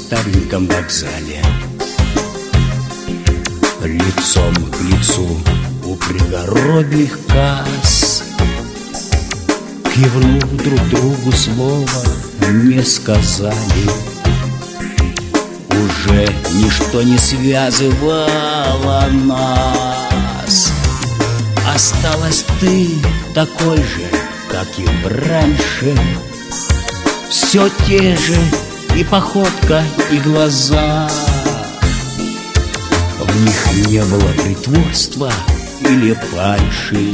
стареньком вокзале. Лицом к лицу у пригородных касс, кивнув друг другу, слова не сказали. Уже ничто не связывало нас. Осталась ты такой же, как и раньше. Все те же и походка, и глаза. В них не было притворства или фальши,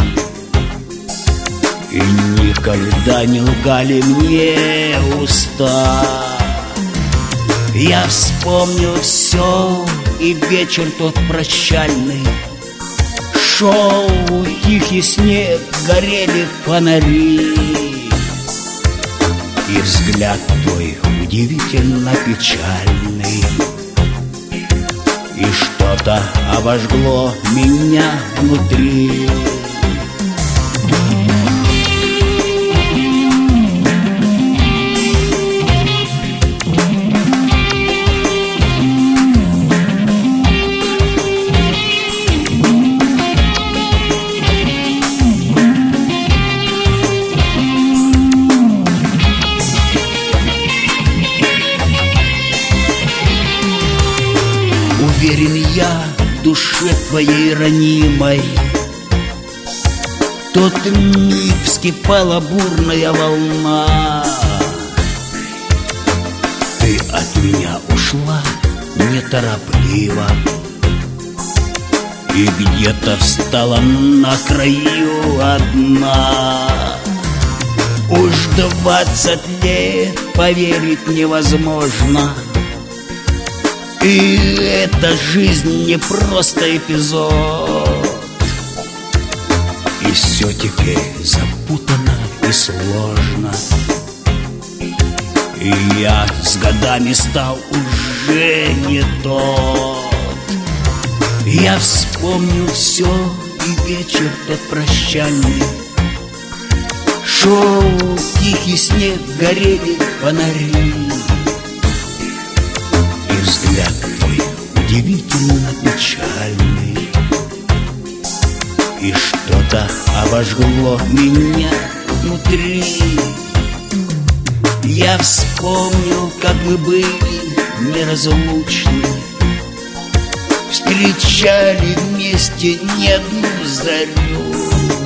и никогда не лгали мне уста. Я вспомнил все, и вечер тот прощальный. Шел тихий снег, горели фонари, и взгляд твой удивительно печальный. И что-то обожгло меня внутри. Уверен я в душе твоей ранимой, тот миг вскипала бурная волна. Ты от меня ушла неторопливо, и где-то встала на краю одна. Уж 20 лет поверить невозможно, и эта жизнь не просто эпизод. И все теперь запутано и сложно, и я с годами стал уже не тот. Я вспомнил все, и вечер тот прощальный. Шел тихий снег, горели фонари, и взгляд твой удивительно печальный. И что-то обожгло меня внутри. Я вспомнил, как мы были неразлучны, встречали вместе не одну зарю.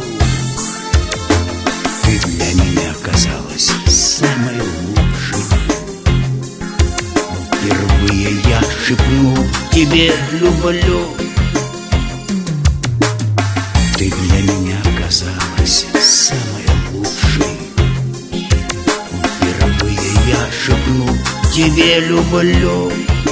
Ты для меня казалась самой лучшей. Впервые я шепнул тебе «люблю». Ты для меня казалась самой лучшей. Впервые я шепнул тебе «люблю».